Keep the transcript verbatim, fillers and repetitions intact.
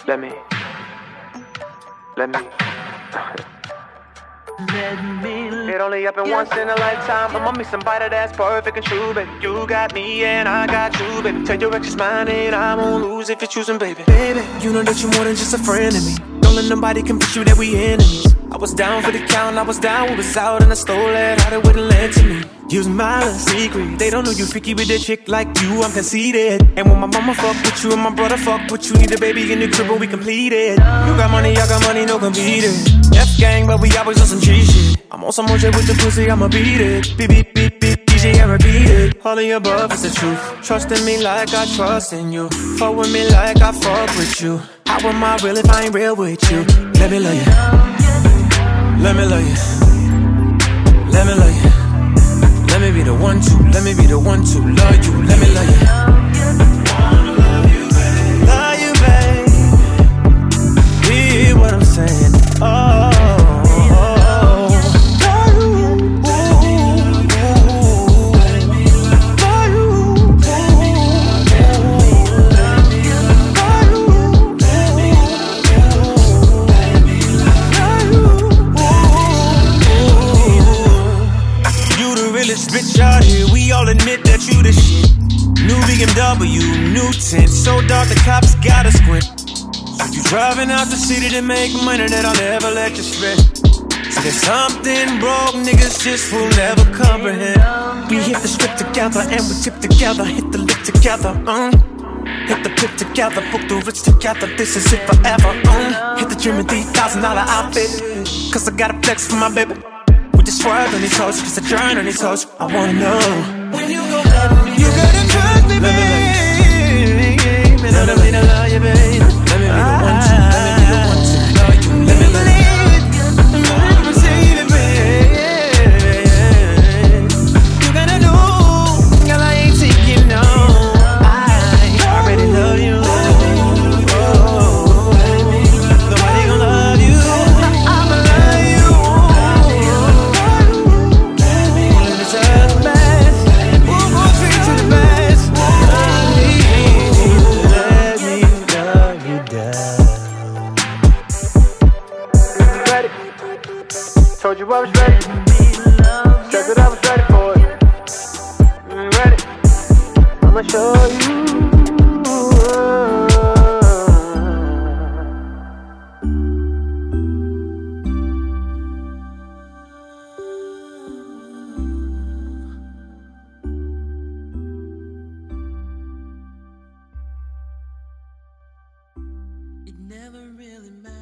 Let me, let me. It only happen once in a lifetime. I'ma meet somebody that's perfect and true, baby. You got me and I got you, baby. Tell your ex it's mine and I won't lose if you're choosing, baby. Baby, you know that you're more than just a friend to me. Don't let nobody convince you that we enemies. I was down for the count, I was down, we was out and I stole it, how they wouldn't lend to me. Use my little secret. They don't know you freaky with a chick like you, I'm conceited. And when my mama fuck with you and my brother fuck with you, need a baby in the crib when we complete it. You got money, I got money, no competing. F-gang, but we always on some G shit. I'm on some more shit with the pussy, I'ma beat it. Beep, beep, beep, beep, D J, I repeat it. All of the above is the truth. Trust in me like I trust in you. Fuck with me like I fuck with you. How am I real if I ain't real with you? Let me love you. Let me love you. Let me love you. Let me be the one to, let me be the one to love you. Let me love you. Wanna love you, babe. Love you, babe. Hear what I'm saying. Oh, oh, oh. Bitch out here, we all admit that you the shit. New B M W, new tint, so dark the cops gotta squint. So you driving out the city to make money that I'll never let you spend. So there's something broke, niggas just will never comprehend. We hit the strip together and we tip together, hit the lip together, um. Hit the pip together, book the rich together, this is it forever, um. Hit the gym in three thousand dollar outfit, cause I got a flex for my baby. We just swerved on these hoes, just a turn on these hoes. I wanna know when you gon' let me. You gotta trust me, babe. Let me be the love you, babe. Let me be the one to, let me be the one to love you. Let me love you. Let me receive it, babe. You gotta know, girl, I ain't taking no. I already love you. Nobody gon' love you. I'ma love you. Told you I was ready. Said that I was ready for it. You ain't ready. I'ma show you. It never really matters.